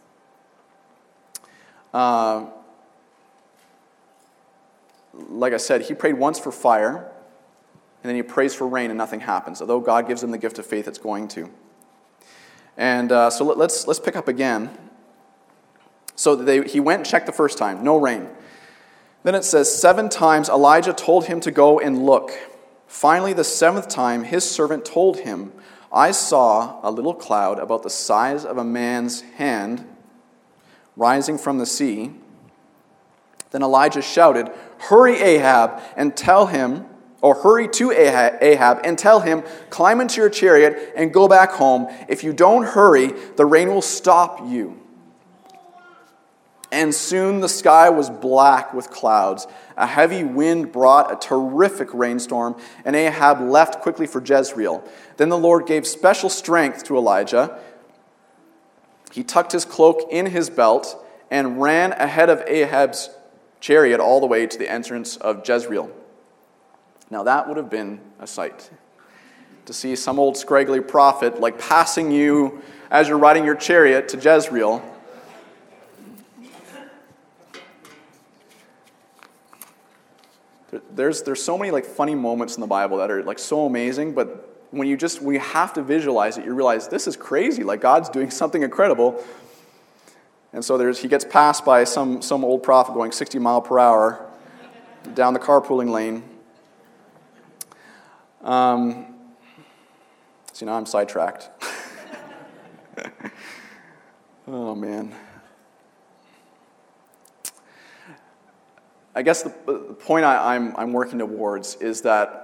like I said, he prayed once for fire, and then he prays for rain, and nothing happens, although God gives him the gift of faith it's going to. And so let's pick up again. So he went and checked the first time, no rain. Then it says, 7 times Elijah told him to go and look. Finally, the 7th time, his servant told him, I saw a little cloud about the size of a man's hand rising from the sea. Then Elijah shouted, hurry Ahab and tell him, or hurry to Ahab and tell him, climb into your chariot and go back home. If you don't hurry, the rain will stop you. And soon the sky was black with clouds. A heavy wind brought a terrific rainstorm, and Ahab left quickly for Jezreel. Then the Lord gave special strength to Elijah. He tucked his cloak in his belt and ran ahead of Ahab's chariot all the way to the entrance of Jezreel. Now that would have been a sight. To see some old scraggly prophet like passing you as you're riding your chariot to Jezreel. There's so many like funny moments in the Bible that are like so amazing, but when you have to visualize it, you realize this is crazy. Like God's doing something incredible. And so he gets passed by some old prophet going 60 miles per hour down the carpooling lane. So now I'm sidetracked. Oh man. I guess the point I'm working towards is that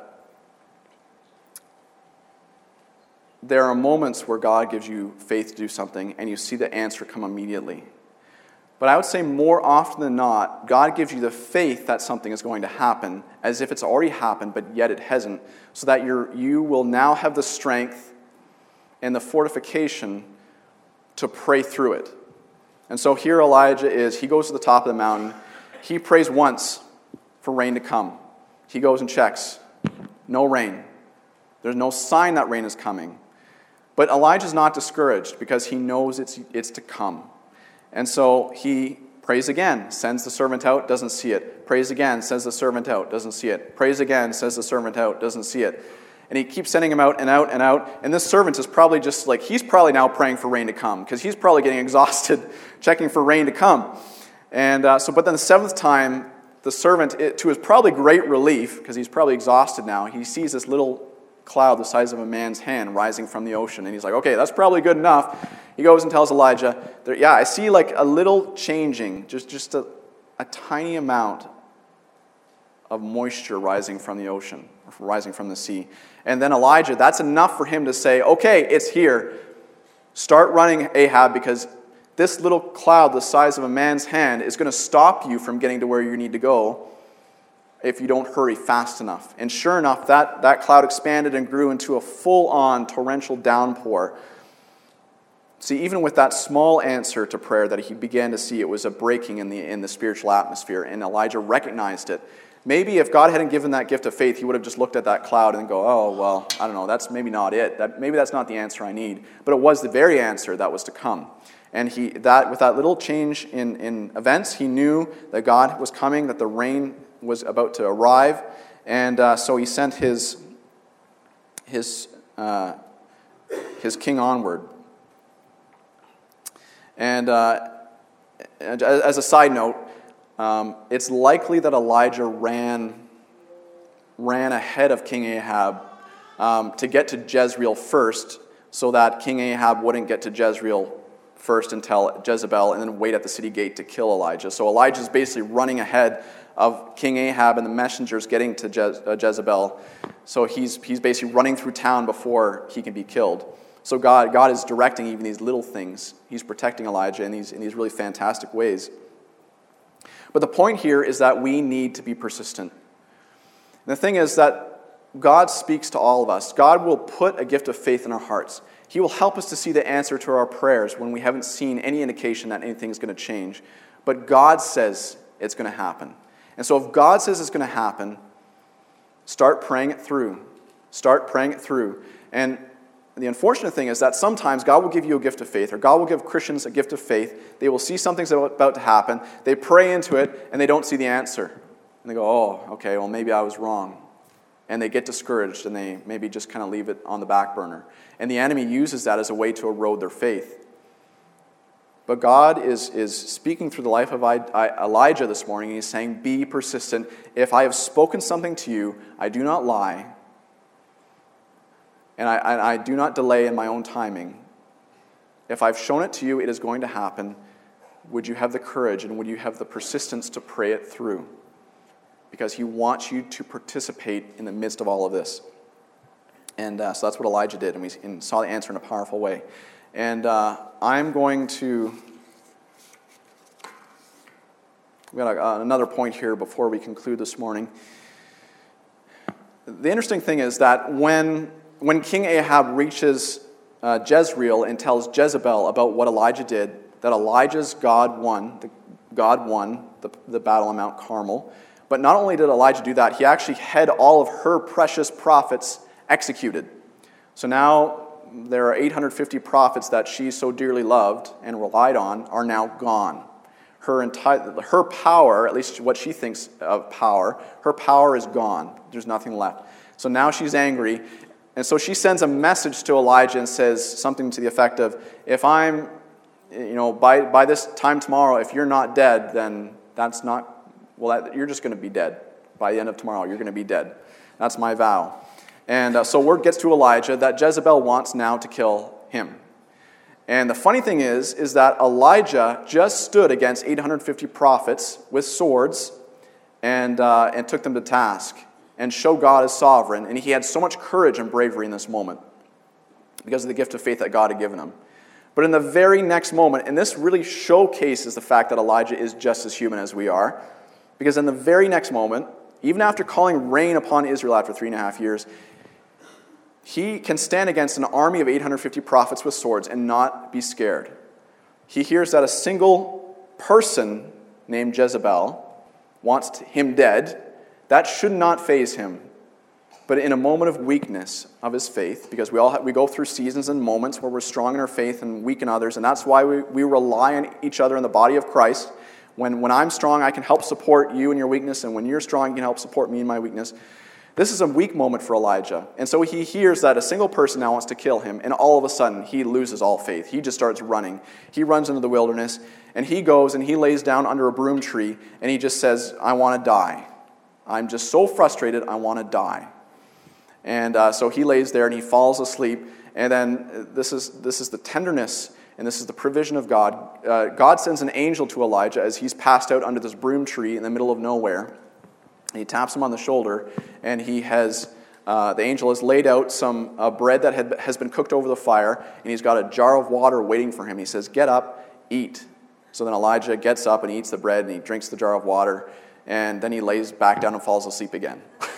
there are moments where God gives you faith to do something and you see the answer come immediately. But I would say more often than not, God gives you the faith that something is going to happen as if it's already happened, but yet it hasn't, so that you will now have the strength and the fortification to pray through it. And so here Elijah is, he goes to the top of the mountain. He prays once for rain to come. He goes and checks. No rain. There's no sign that rain is coming. But Elijah's not discouraged because he knows it's to come. And so he prays again, sends the servant out, doesn't see it. Prays again, sends the servant out, doesn't see it. Prays again, sends the servant out, doesn't see it. And he keeps sending him out and out and out. And this servant is probably just like, he's probably now praying for rain to come because he's probably getting exhausted checking for rain to come. And but then the 7th time, the servant, to his probably great relief, because he's probably exhausted now, he sees this little cloud the size of a man's hand rising from the ocean. And he's like, okay, that's probably good enough. He goes and tells Elijah, I see like a little changing, just a tiny amount of moisture rising from the ocean, or rising from the sea. And then Elijah, that's enough for him to say, okay, it's here. Start running, Ahab, because this little cloud the size of a man's hand is going to stop you from getting to where you need to go if you don't hurry fast enough. And sure enough, that cloud expanded and grew into a full-on torrential downpour. See, even with that small answer to prayer that he began to see, it was a breaking in the spiritual atmosphere, and Elijah recognized it. Maybe if God hadn't given that gift of faith, he would have just looked at that cloud and go, oh, well, I don't know, that's maybe not it. Maybe that's not the answer I need. But it was the very answer that was to come. And with that little change in events, he knew that God was coming, that the rain was about to arrive. And so he sent his king onward. And as a side note, it's likely that Elijah ran ahead of King Ahab to get to Jezreel first, so that King Ahab wouldn't get to Jezreel first and tell Jezebel, and then wait at the city gate to kill Elijah. So Elijah's basically running ahead of King Ahab and the messengers getting to Jezebel. So he's basically running through town before he can be killed. So God is directing even these little things. He's protecting Elijah in these really fantastic ways. But the point here is that we need to be persistent. And the thing is that God speaks to all of us. God will put a gift of faith in our hearts. He will help us to see the answer to our prayers when we haven't seen any indication that anything is going to change. But God says it's going to happen. And so if God says it's going to happen, start praying it through. Start praying it through. And the unfortunate thing is that sometimes God will give you a gift of faith, or God will give Christians a gift of faith. They will see something's about to happen. They pray into it, and they don't see the answer. And they go, oh, okay, well, maybe I was wrong. And they get discouraged, and they maybe just kind of leave it on the back burner. And the enemy uses that as a way to erode their faith. But God is speaking through the life of Elijah this morning, and he's saying, be persistent. If I have spoken something to you, I do not lie, and I do not delay in my own timing. If I've shown it to you, it is going to happen. Would you have the courage, and would you have the persistence to pray it through? Because he wants you to participate in the midst of all of this. And so that's what Elijah did, and we saw the answer in a powerful way. And I'm going to... We've got another point here before we conclude this morning. The interesting thing is that when King Ahab reaches Jezreel and tells Jezebel about what Elijah did, that Elijah's God won the battle on Mount Carmel. But not only did Elijah do that, he actually had all of her precious prophets executed. So now there are 850 prophets that she so dearly loved and relied on are now gone. Her power, at least what she thinks of power, her power is gone. There's nothing left. So now she's angry. And so she sends a message to Elijah and says something to the effect of, if I'm, by this time tomorrow, if you're not dead, then that's not, you're just going to be dead. By the end of tomorrow, you're going to be dead. That's my vow. And so word gets to Elijah that Jezebel wants now to kill him. And the funny thing is that Elijah just stood against 850 prophets with swords and took them to task and showed God as sovereign. And he had so much courage and bravery in this moment because of the gift of faith that God had given him. But in the very next moment, and this really showcases the fact that Elijah is just as human as we are, because in the very next moment, even after calling rain upon Israel after 3.5 years, he can stand against an army of 850 prophets with swords and not be scared. He hears that a single person named Jezebel wants him dead. That should not faze him. But in a moment of weakness of his faith, because we go through seasons and moments where we're strong in our faith and weak in others, and that's why we rely on each other in the body of Christ. When I'm strong, I can help support you in your weakness, and when you're strong, you can help support me in my weakness. This is a weak moment for Elijah. And so he hears that a single person now wants to kill him, and all of a sudden, he loses all faith. He just starts running. He runs into the wilderness, and he goes and he lays down under a broom tree, and he just says, I want to die. I'm just so frustrated, I want to die. And so he lays there, and he falls asleep, and then this is the tenderness, and this is the provision of God. God sends an angel to Elijah as he's passed out under this broom tree in the middle of nowhere. He taps him on the shoulder, and the angel has laid out some bread that has been cooked over the fire, and he's got a jar of water waiting for him. He says, get up, eat. So then Elijah gets up and eats the bread, and he drinks the jar of water, and then he lays back down and falls asleep again.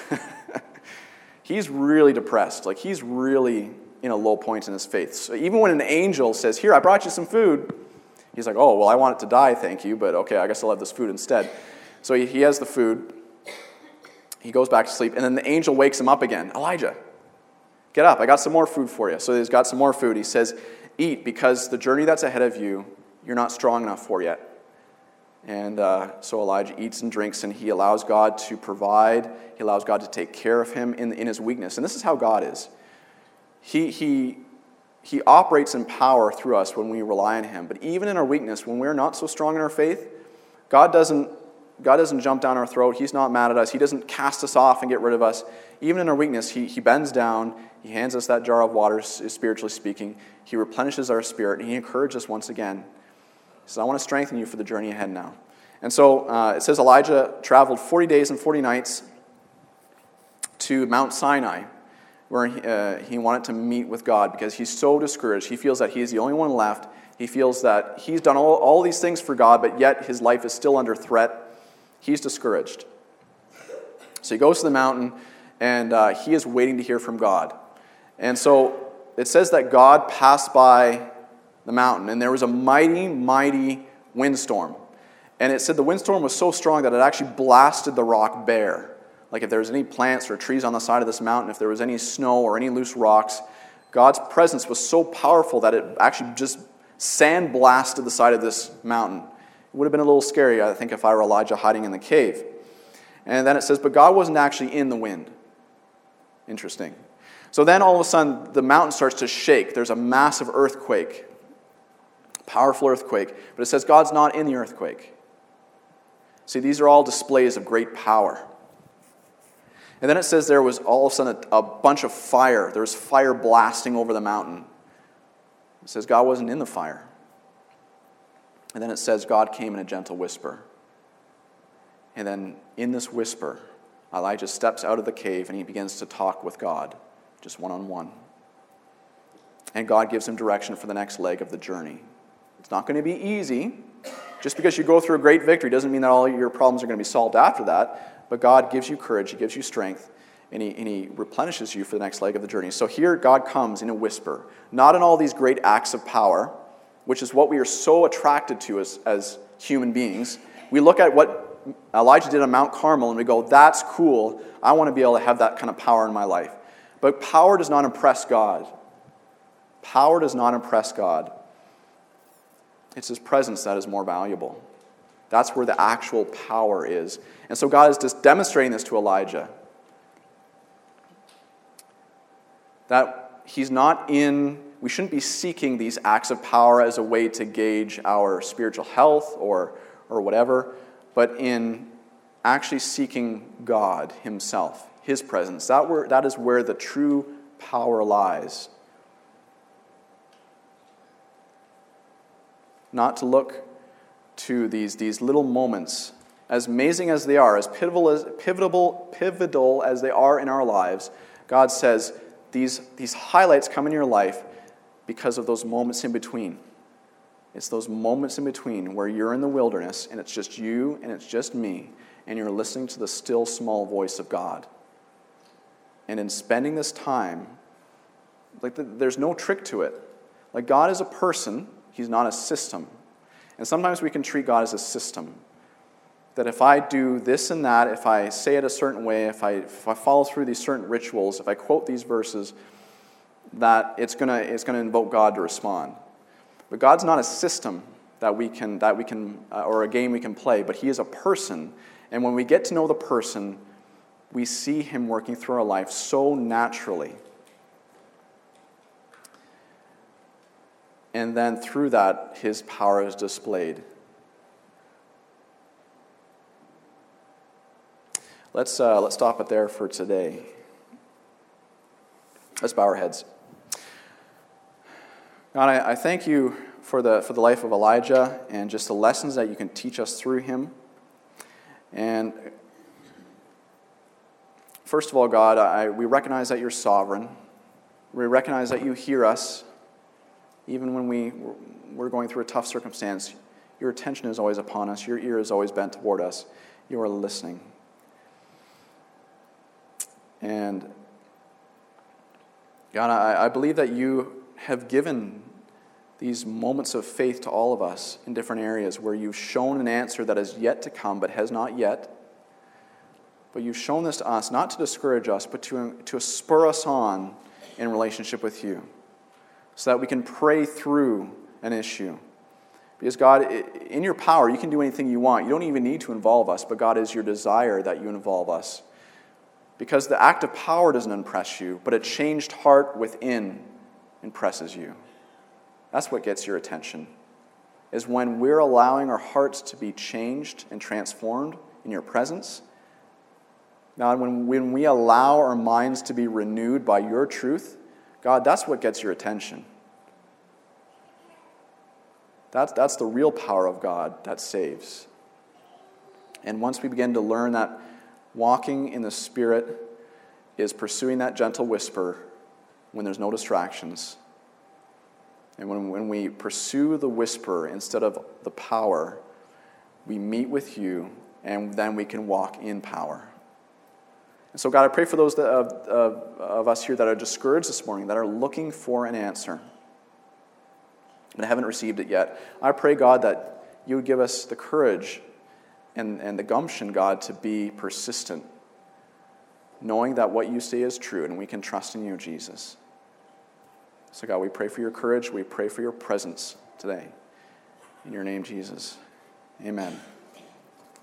He's really depressed. He's really in a low point in his faith. So even when an angel says, here, I brought you some food, he's like, oh, well, I want it to die, thank you, but okay, I guess I'll have this food instead. So he has the food. he goes back to sleep, and then the angel wakes him up again. Elijah, get up. I got some more food for you. So he's got some more food. He says, eat, because the journey that's ahead of you, you're not strong enough for yet. And so Elijah eats and drinks, and he allows God to provide. He allows God to take care of him in his weakness. And this is how God is. He operates in power through us when we rely on him. But even in our weakness, when we're not so strong in our faith, God doesn't jump down our throat. He's not mad at us. He doesn't cast us off and get rid of us. Even in our weakness, he bends down. He hands us that jar of water, spiritually speaking. He replenishes our spirit, and he encourages us once again. He says, I want to strengthen you for the journey ahead now. And so it says Elijah traveled 40 days and 40 nights to Mount Sinai, where he wanted to meet with God because he's so discouraged. He feels that he's the only one left. He feels that he's done all these things for God, but yet his life is still under threat. He's discouraged. So he goes to the mountain, and he is waiting to hear from God. And so it says that God passed by the mountain, and there was a mighty, mighty windstorm. And it said the windstorm was so strong that it actually blasted the rock bare. Like if there was any plants or trees on the side of this mountain, if there was any snow or any loose rocks, God's presence was so powerful that it actually just sandblasted the side of this mountain. It would have been a little scary, I think, if I were Elijah hiding in the cave. And then it says, but God wasn't actually in the wind. Interesting. So then all of a sudden, the mountain starts to shake. There's a massive earthquake. Powerful earthquake. But it says God's not in the earthquake. See, these are all displays of great power. And then it says there was all of a sudden a bunch of fire. There was fire blasting over the mountain. It says God wasn't in the fire. And then it says God came in a gentle whisper. And then in this whisper, Elijah steps out of the cave and he begins to talk with God, just one-on-one. And God gives him direction for the next leg of the journey. It's not going to be easy. Just because you go through a great victory doesn't mean that all your problems are going to be solved after that. But God gives you courage, he gives you strength, and he replenishes you for the next leg of the journey. So here God comes in a whisper, not in all these great acts of power, which is what we are so attracted to as human beings. We look at what Elijah did on Mount Carmel and we go, that's cool. I want to be able to have that kind of power in my life. But power does not impress God. Power does not impress God. It's his presence that is more valuable. That's where the actual power is. And so God is just demonstrating this to Elijah. That he's not we shouldn't be seeking these acts of power as a way to gauge our spiritual health or whatever, but in actually seeking God himself, his presence. That is where the true power lies. Not to look to these little moments, as amazing as they are, as pivotal as they are in our lives. God says these highlights come in your life because of those moments in between. It's those moments in between where you're in the wilderness and it's just you and it's just me and you're listening to the still small voice of God. And in spending this time, there's no trick to it. Like God is a person, he's not a system. And sometimes we can treat God as a system. That if I do this and that, if I say it a certain way, if I follow through these certain rituals, if I quote these verses, that it's gonna invoke God to respond. But God's not a system that we can or a game we can play, but he is a person. And when we get to know the person, we see him working through our life so naturally. And then through that, his power is displayed. Let's stop it there for today. Let's bow our heads. God, I thank you for the life of Elijah and just the lessons that you can teach us through him. And first of all, God, we recognize that you're sovereign. We recognize that you hear us. Even when we're going through a tough circumstance, your attention is always upon us. Your ear is always bent toward us. You are listening. And God, I believe that you have given these moments of faith to all of us in different areas where you've shown an answer that is yet to come but has not yet. But you've shown this to us, not to discourage us, but to spur us on in relationship with you, so that we can pray through an issue. Because God, in your power, you can do anything you want. You don't even need to involve us, but God, is your desire that you involve us. Because the act of power doesn't impress you, but a changed heart within impresses you. That's what gets your attention, is when we're allowing our hearts to be changed and transformed in your presence. God, when we allow our minds to be renewed by your truth, God, that's what gets your attention. That's the real power of God that saves. And once we begin to learn that walking in the Spirit is pursuing that gentle whisper when there's no distractions, and when we pursue the whisper instead of the power, we meet with you, and then we can walk in power. And so, God, I pray for those of us here that are discouraged this morning, that are looking for an answer, but haven't received it yet. I pray, God, that you would give us the courage and the gumption, God, to be persistent, knowing that what you say is true, and we can trust in you, Jesus. So, God, we pray for your courage. We pray for your presence today. In your name, Jesus. Amen.